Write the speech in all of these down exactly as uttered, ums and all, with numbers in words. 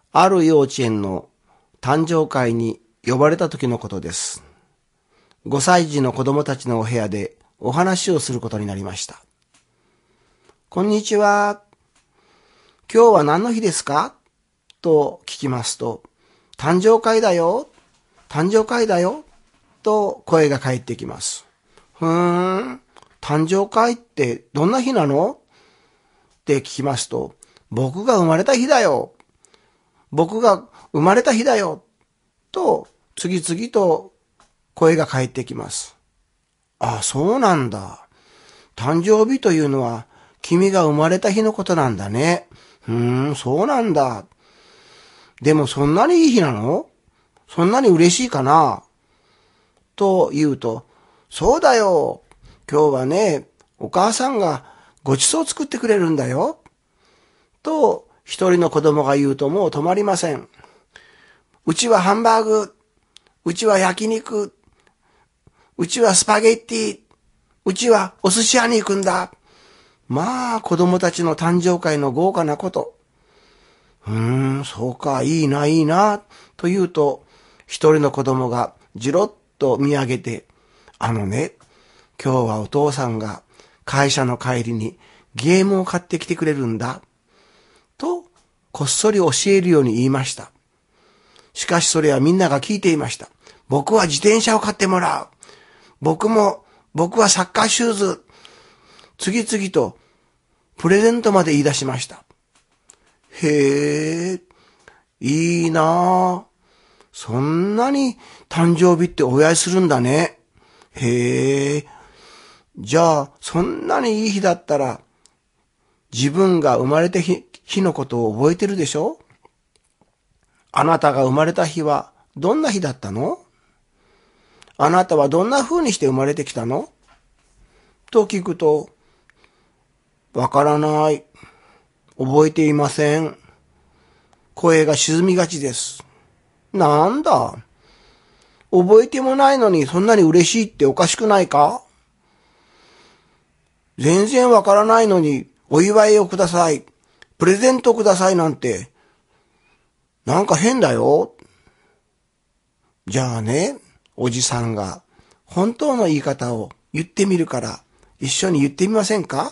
ある幼稚園の誕生会に呼ばれた時のことです。ごさい児の子供たちのお部屋でお話をすることになりました。こんにちは。今日は何の日ですかと聞きますと、誕生会だよ。誕生会だよ。と声が返ってきます。ふーん。誕生会ってどんな日なのって聞きますと、僕が生まれた日だよ。僕が生まれた日だよ。と次々と声が返ってきます。あ、そうなんだ。誕生日というのは君が生まれた日のことなんだね。うーん、そうなんだ。でもそんなにいい日なの？そんなに嬉しいかな？と言うと、そうだよ。今日はね、お母さんがごちそう作ってくれるんだよ。と一人の子供が言うともう止まりません。うちはハンバーグ、うちは焼肉、うちはスパゲッティ、うちはお寿司屋に行くんだ。まあ子供たちの誕生会の豪華なこと。うーん、そうか、いいな、いいな、と言うと、一人の子供がじろっと見上げて、あのね、今日はお父さんが会社の帰りにゲームを買ってきてくれるんだ。と、こっそり教えるように言いました。しかしそれはみんなが聞いていました。僕は自転車を買ってもらう。僕も、僕はサッカーシューズ。次々とプレゼントまで言い出しました。へえ、いいなあ。そんなに誕生日ってお祝いするんだね。へえ。じゃあ、そんなにいい日だったら、自分が生まれた日、日のことを覚えてるでしょ？あなたが生まれた日はどんな日だったの？あなたはどんな風にして生まれてきたの？と聞くと、わからない。覚えていません。声が沈みがちです。なんだ。覚えてもないのにそんなに嬉しいっておかしくないか？全然わからないのにお祝いをください。プレゼントくださいなんて、なんか変だよ。じゃあね、おじさんが本当の言い方を言ってみるから一緒に言ってみませんか？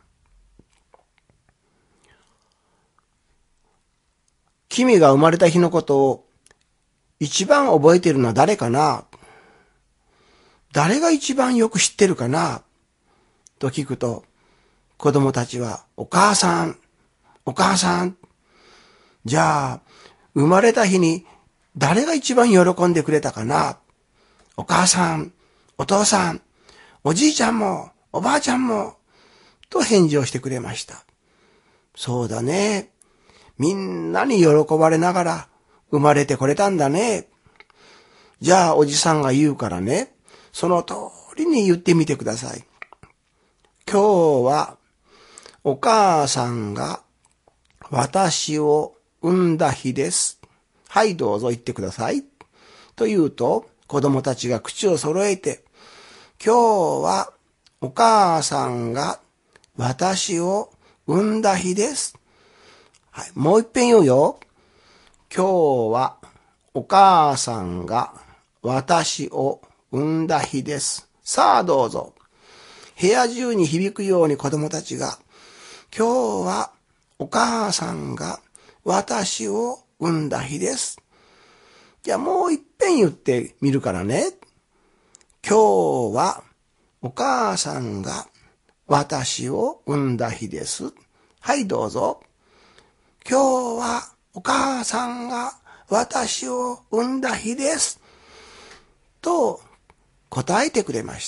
君が生まれた日のことを一番覚えているのは誰かな？誰が一番よく知ってるかな？と聞くと、子供たちはお母さん、お母さん。じゃあ、生まれた日に誰が一番喜んでくれたかな？お母さん、お父さん、おじいちゃんも、おばあちゃんも、と返事をしてくれました。そうだね。みんなに喜ばれながら生まれてこれたんだね。じゃあおじさんが言うからね、その通りに言ってみてください。今日はお母さんが私を産んだ日です。はい、どうぞ言ってください。と言うと、子供たちが口を揃えて、今日はお母さんが私を産んだ日です。はい、もう一遍言うよ。今日はお母さんが私を産んだ日です。さあどうぞ。部屋中に響くように子供たちが、今日はお母さんが私を産んだ日です。じゃあもう一遍言ってみるからね。今日はお母さんが私を産んだ日です。はいどうぞ。今日はお母さんが私を産んだ日です。と答えてくれました。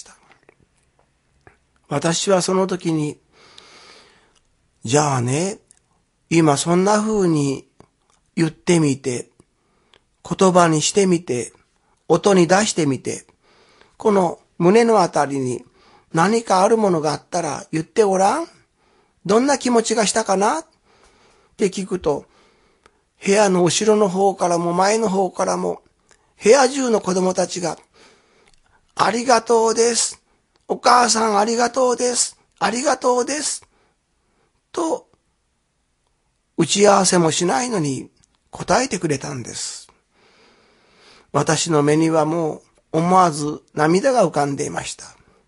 私はその時に、じゃあね、今そんな風に言ってみて、言葉にしてみて、音に出してみて、この胸のあたりに何かあるものがあったら言ってごらん。どんな気持ちがしたかなって聞くと、部屋の後ろの方からも前の方からも、部屋中の子供たちが、ありがとうです。お母さんありがとうです。ありがとうです。と、打ち合わせもしないのに答えてくれたんです。私の目にはもう思わず涙が浮かんでいました。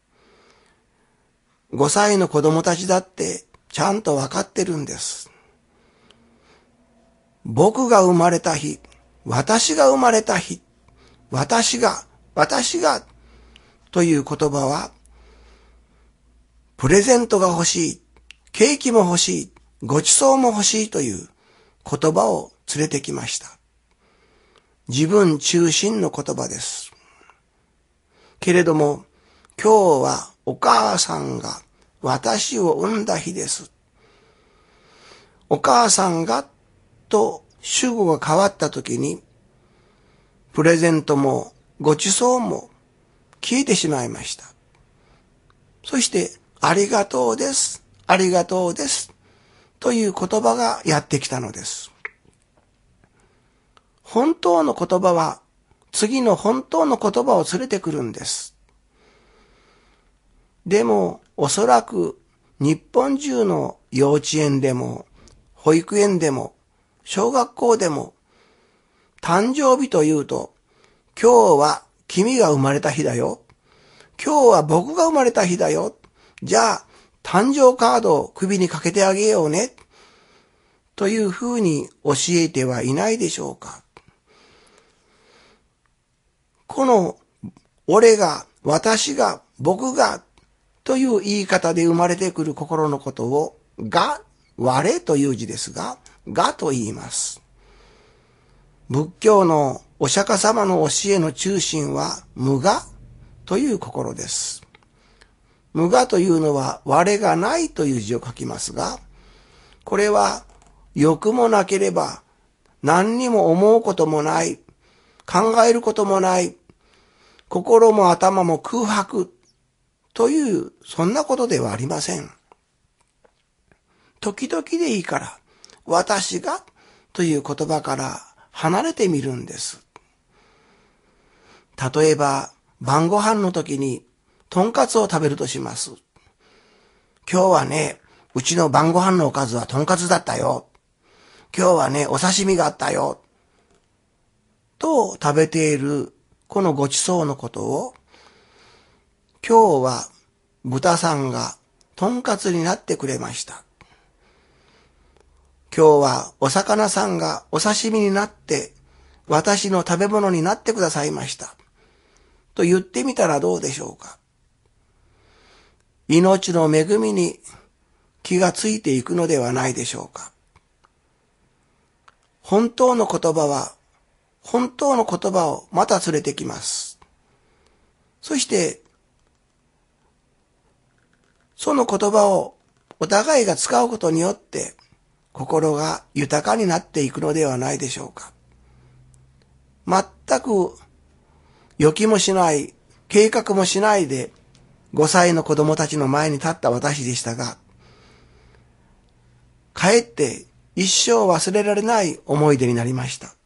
ごさいの子供たちだってちゃんとわかってるんです。僕が生まれた日、私が生まれた日、私が、私がという言葉は、プレゼントが欲しい、ケーキも欲しい、ごちそうも欲しいという言葉を連れてきました。自分中心の言葉です。けれども、今日はお母さんが私を産んだ日です。お母さんがと主語が変わった時に、プレゼントもごちそうも消えてしまいました。そして、ありがとうです、ありがとうです、という言葉がやってきたのです。本当の言葉は、次の本当の言葉を連れてくるんです。でも、おそらく、日本中の幼稚園でも、保育園でも、小学校でも、誕生日というと、今日は君が生まれた日だよ。今日は僕が生まれた日だよ。じゃあ、誕生カードを首にかけてあげようね。というふうに教えてはいないでしょうか。この、俺が、私が、僕が、という言い方で生まれてくる心のことを、が、我という字ですが、がと言います。仏教のお釈迦様の教えの中心は、無我という心です。無我というのは、我がないという字を書きますが、これは、欲もなければ、何にも思うこともない、考えることもない、心も頭も空白という、そんなことではありません。時々でいいから、私がという言葉から離れてみるんです。例えば、晩ご飯の時に、とんかつを食べるとします。今日はね、うちの晩ご飯のおかずはとんかつだったよ。今日はね、お刺身があったよ。と食べているこのごちそうのことを、今日は豚さんがとんかつになってくれました。今日はお魚さんがお刺身になって私の食べ物になってくださいました。と言ってみたらどうでしょうか。命の恵みに気がついていくのではないでしょうか。本当の言葉は、本当の言葉をまた連れてきます。そして、その言葉をお互いが使うことによって、心が豊かになっていくのではないでしょうか。全く予期もしない、計画もしないで、ごさいの子供たちの前に立った私でしたが、かえって一生忘れられない思い出になりました。